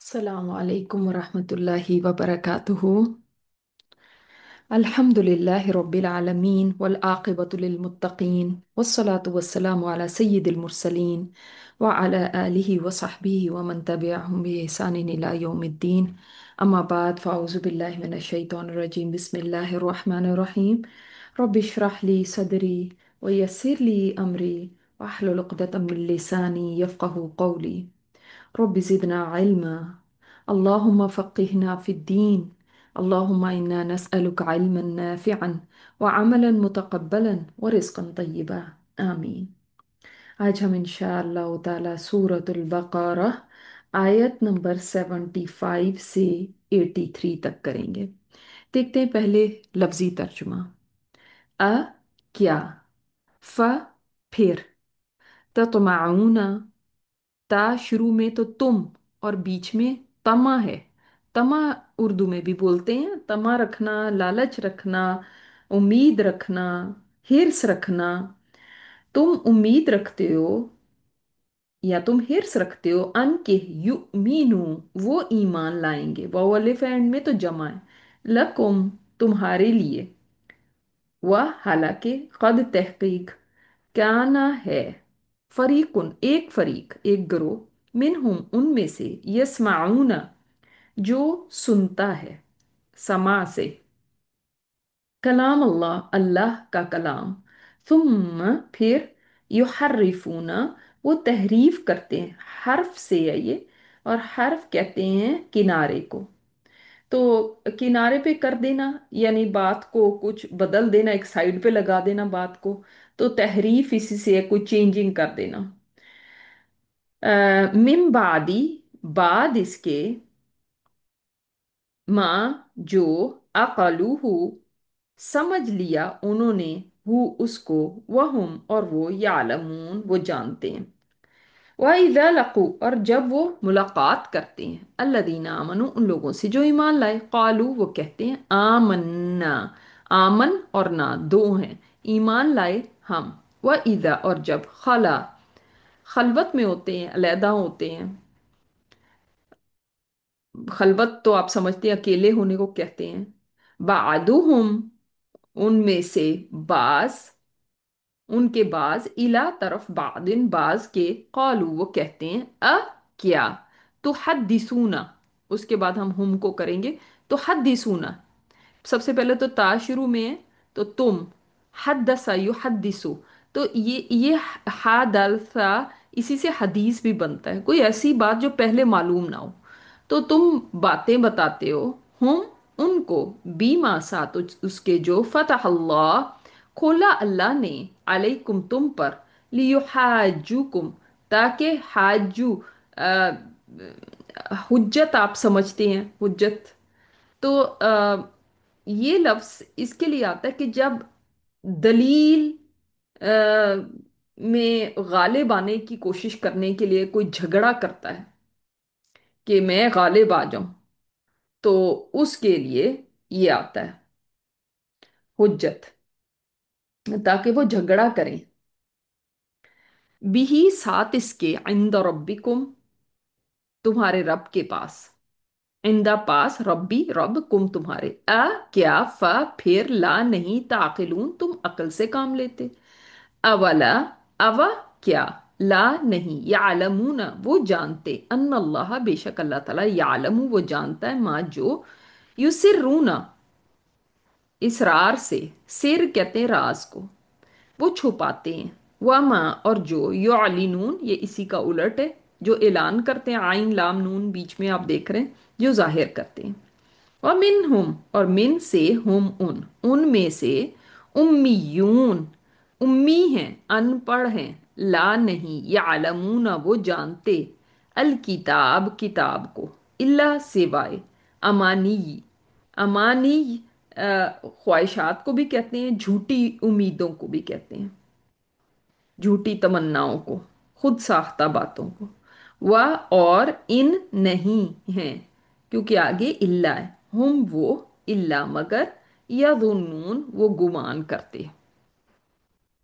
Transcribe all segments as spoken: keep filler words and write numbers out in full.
Assalamu alaikum wa rahmatullahi wa barakatuhu. Alhamdulillahi Rabbil Alameen wal aqibatu lil muttaqeen wassalatu wassalamu ala sayyidil mursaleen wa ala alihi wa sahbihi wa man tabi'ahum bi ihsanin ila yawmiddin. Amma ba'd fa'auzu billahi minash shaitanir rajim. Bismillahir rahmanir rahim. Rabbi shrah li sadri wa yassir li amri wa ahlul uqdatam min lisani yafqahu qawli. رب زدنا علما اللهم فقهنا في الدين اللهم إنا نسألك علما نافعا وعملا متقبلا ورزقا طيبا آمين. आज हम इंशाअल्लाह ताला सूरतुल बकरा आयत नंबर सेवेंटी फाइव से एटी थ्री तक करेंगे। देखते हैं पहले लफ्जी तर्जुमा। अ क्या, फ फिर, ततमाऊना ता शुरू में तो तुम और बीच में तमा है। तमा उर्दू में भी बोलते हैं, तमा रखना, लालच रखना, उम्मीद रखना, हिर्स रखना। तुम उम्मीद रखते हो या तुम हिर्स रखते हो अन के युमीनु वो ईमान लाएंगे। वाव अलिफ एंड में तो जमा है। लकुम तुम्हारे लिए, वह हालांकि कद तहकीक काना है, फरीकुन एक फरीक एक ग्रोह, मिनहुम उनमें से, यस्माऊना जो सुनता है, समा से, कलाम अल्लाह अल्लाह का कलाम, थुम्म फिर, युहर्रिफूना वो तहरीफ करते हैं, हर्फ से है ये, और हर्फ कहते हैं किनारे को। तो किनारे पे कर देना यानी बात को कुछ बदल देना, एक साइड पे लगा देना बात को। तो तहरीफ इसी से है, कोई चेंजिंग कर देना। मिम बादी बाद इसके, माँ जो, अकलूहु समझ लिया उन्होंने, हु उसको, वहुम और वो, यालमून वो जानते हैं। वइज़ा लकू और जब वो मुलाकात करते हैं, अल्लदीना आमनु उन लोगों से जो ईमान लाए, कालू वो कहते हैं, आमन्ना, आमन और ना दो हैं, ईमान लाए हम। वइज़ा और जब, खला खलवत में होते हैं, अलहदा होते हैं। खलवत तो आप समझते हैं अकेले होने को कहते हैं। बादुहुम उनमें से बाज, उनके बाज, इला तरफ बादिन बाज के, कालू वो कहते हैं, अ क्या, तो हदीसूना, उसके बाद हम हुम को करेंगे। तो हदीसूना सबसे पहले तो ता शुरू में है, तो तुम, हदसा युहद्दिसु, तो ये ये हा दाल सा, इसी से हदीस भी बनता है, कोई ऐसी बात जो पहले मालूम ना हो। तो तुम बातें बताते हो, हम उनको, बीमा साथ उसके जो, फतह अल्लाह खोला अल्लाह ने, अलैकुम तुम पर, लियुहाजुकुम ताकि हाजू, अ, हुज्जत आप समझते हैं हुज्जत। तो अ, ये लफ्ज इसके लिए आता है कि जब दलील अ, में गालिब आने की कोशिश करने के लिए कोई झगड़ा करता है कि मैं गालिब आ जाऊं, तो उसके लिए ये आता है हुज्जत, ताकि वो झगड़ा करें। बिही साथ इसके, इंद रब्बिकुम तुम्हारे रब के पास, इंदा पास, रब्बी रब, कुम तुम्हारे, अ क्या, फ फिर, ला नहीं, ताकिलून तुम अकल से काम लेते। अवला अवा क्या, ला नहीं, यालमूना वो जानते, अन्न अल्लाह बेशक अल्लाह ताला, यालमू वो जानता है, माँ जो, युसिर्रूना इसरार से, सिर कहते हैं राज को, वो छुपाते हैं, वमा और जो, युअलिनून ये इसी का उलट है, जो ऐलान करते हैं, आइन लाम नून बीच में आप देख रहे हैं, जो जाहिर करते हैं। और मिन हुम और मिन से, हुम उन, उनमें से, उम्मीयून उम्मी हैं, अनपढ़ हैं, ला नहीं, यालमूना वो जानते, अल किताब किताब को, इल्ला सिवाय, अमानी, अमानी अ, ख्वाहिशात को भी कहते हैं, झूठी उम्मीदों को भी कहते हैं, झूठी तमन्नाओं को, खुद साख्ता बातों को। वह और इन नहीं है, क्योंकि आगे इल्ला है, हम वो, इल्ला मगर, यदुन्नून वो गुमान करते।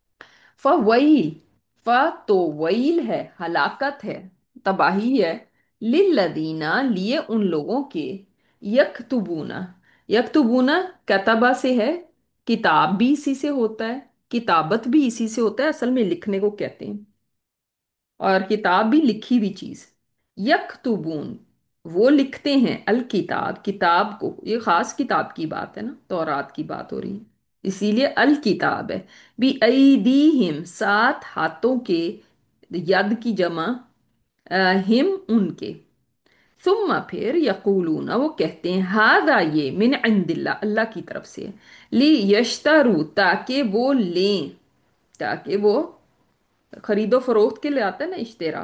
फ वईल, फ तो वईल है, हलाकत है, तबाही है, लिल्लदीना लिए उन लोगों के, यक्तुबूना, यक्तुबूना कतबा से है, किताब भी इसी से होता है, किताबत भी इसी से होता है, असल में लिखने को कहते हैं, और किताब भी लिखी हुई चीज। यक्तुबून, वो लिखते हैं, अल किताब, किताब को, ये खास किताब की बात है ना, तौरात की बात हो रही है, इसीलिए अल किताब है। बी अयदीहिम, सात हाथों के, यद की जमा, अ, हिम उनके, सुम्मा फिर यकूलूना, वो कहते हैं, हादा ये, मिन इंदिल्ला, अल्लाह की तरफ से है, ली यश्तरू, ताकि वो लें, ताकि वो खरीदो फरोख्त के लिए आता है ना इश्तेरा,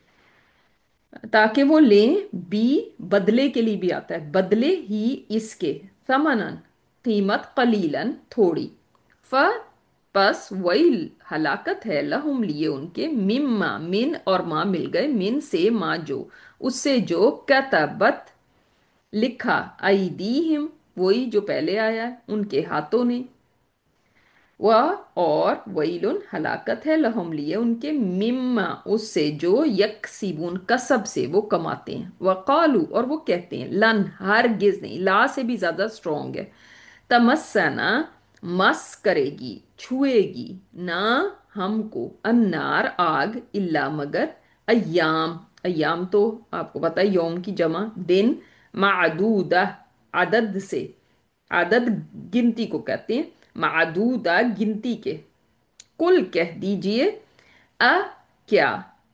ताकि वो लें, बी बदले के लिए भी आता है, बदले ही इसके, समनन कीमत, कलीलन थोड़ी, फ बस वही हलाकत है, लहुम लिए उनके, मिम्मा मिन, और माँ मिल गए, मिन से, माँ जो, उससे जो, कतबत लिखा, अयदीहिम, वही जो पहले आया है, उनके हाथों ने, वह, और वैलुन हलाकत है, लहुम लिए उनके, मिम्मा उससे जो, यकसिबून कसब से वो कमाते हैं, वकालू और वो कहते हैं, लन हरगिज नहीं, ला से भी ज्यादा स्ट्रोंग है, तमस्सना मस करेगी, छुएगी, ना हमको, अन्नार आग, इल्ला मगर, अय्याम, अय्याम तो आपको पता है यौम की जमा, दिन, मादूदा अदद से, आदद गिनती को कहते हैं, मादूदा गिनती के, कुल कह दीजिए, अ क्या,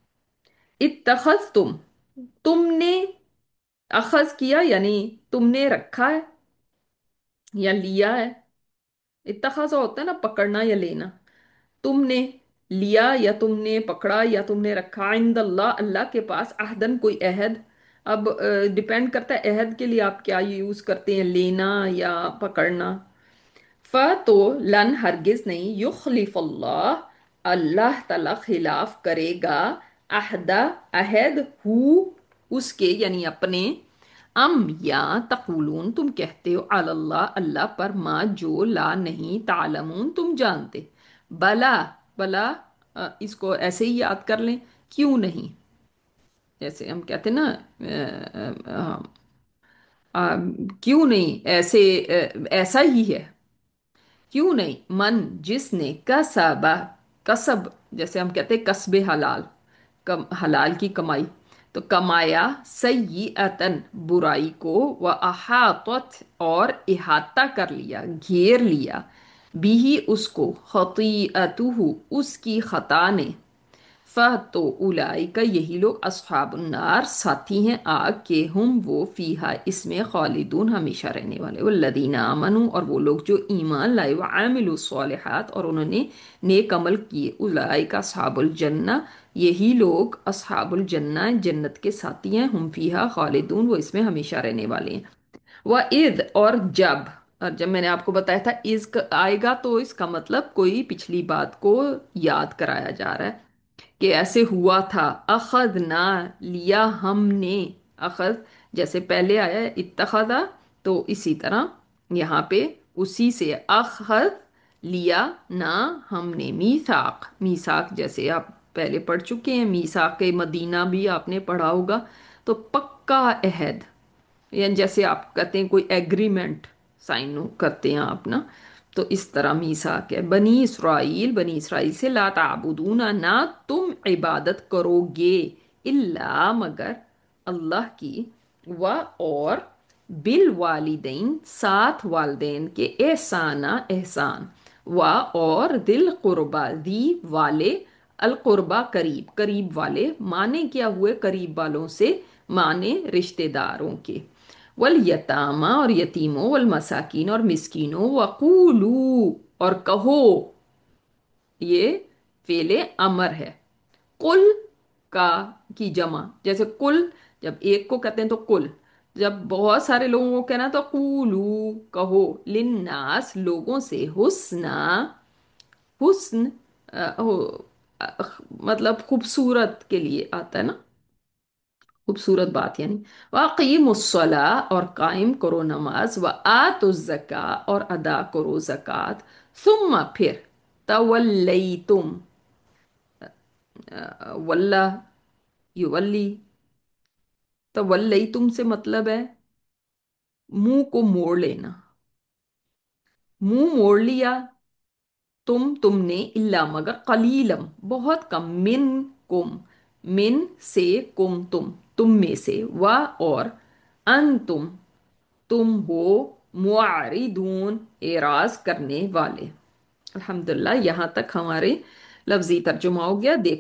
इत्तखज तुम, तुमने, अखज किया यानी तुमने रखा है या लिया है, इत्तखाजा होता है ना पकड़ना या लेना, तुमने लिया या तुमने पकड़ा या तुमने रखा, इंदल्लाह, अल्लाह के पास, अहदन कोई अहद, अब डिपेंड करता है अहद के लिए आप क्या यूज करते हैं, लेना या पकड़ना। फ तो लन हरगिज नहीं, युखलिफल्लाह, अल्लाह ताला खिलाफ करेगा, अहदा अहद, हु उसके यानी अपने, अम या तकुलून तुम कहते हो, अल्लाह अल्लाह पर, माँ जो, ला नहीं, तालमून तुम जानते, बला, बला, अ, इसको ऐसे ही याद कर लें, क्यों नहीं, जैसे हम कहते हैं ना, अ, अ, अ, क्यों नहीं, ऐसे, अ, ऐसा ही है, क्यों नहीं, मन जिसने, कसबा, कसब जैसे हम कहते हैं कसबे हलाल, कम हलाल की कमाई, तो कमाया, सय्यिअतन बुराई को, व अहातत और इहाता कर लिया, घेर लिया, बिही उसको, खतीअतुहु उसकी खता ने, फह तो उलाई का यही लोग, अस्हाबुन्नार साथी हैं आग के, हम वो फीहा इसमें, खालिदून हमेशा रहने वाले, वल्लदीना आमनू और वो लोग जो ईमान लाए, व आमिलु स्वालिहात और उन्होंने नेक अमल किए, उलाई का अस्हाबुल जन्ना, यही लोग अस्हाबुल जन्ना जन्नत के साथी हैं, हम फीहा खालिदून वो इसमें हमेशा रहने वाले हैं। वह ईद और जब, और जब मैंने आपको बताया था इज आएगा तो इसका मतलब कोई पिछली बात को याद कराया जा रहा है कि ऐसे हुआ था, अखद ना लिया हमने, अखद जैसे पहले आया है इत्तखदा, तो इसी तरह यहाँ पे उसी से, अखद लिया ना हमने, मीसाक, मीसाक जैसे आप पहले पढ़ चुके हैं, मीसाक के मदीना भी आपने पढ़ा होगा, तो पक्का अहद, या जैसे आप कहते हैं कोई एग्रीमेंट साइन करते हैं आप ना, तो इस तरह मीसाक है, बनी इसराइल, बनी इसराइल से, ला ताबुदूना ना तुम इबादत करोगे, इल्ला मगर, अल्लाह की, व और, बिल वालिदैन साथ वालदेन के, एहसाना एहसान, व और, दिल कुर्बा दी वाले, अल कुर्बा करीब, करीब वाले माने क्या हुए, करीब वालों से माने रिश्तेदारों के, वल यतामा और यतीमों, वल मसाकीन और मिस्कीनों, वकूलू और कहो, ये फेले अमर है, कुल का की जमा, जैसे कुल जब एक को कहते हैं तो कुल, जब बहुत सारे लोगों को कहना तो कूलू कहो, लिन्नास लोगों से, हुस्ना, हुस्न, अ, हो, अ, मतलब खूबसूरत के लिए आता है ना, खूबसूरत बात यानी, वाक़ीमुस्सला और कायम करो नमाज, व आतु ज़का और अदा करो ज़कात, सुम्मा फिर, तवल्लैतुम, वल्ला युवल्ली, तवल्लैतुम से मतलब है मुंह को मोड़ लेना। मुंह मोड़ लिया तुम तुमने, इल्ला मगर, कलीलम बहुत कम, मिन कुम मिन से, कुम तुम तुम में से, व और, अन तुम तुम हो, मुआरिदून एराज करने वाले। अल्हम्दुलिल्लाह, यहाँ तक हमारे लफ्जी तर्जुमा हो गया। देख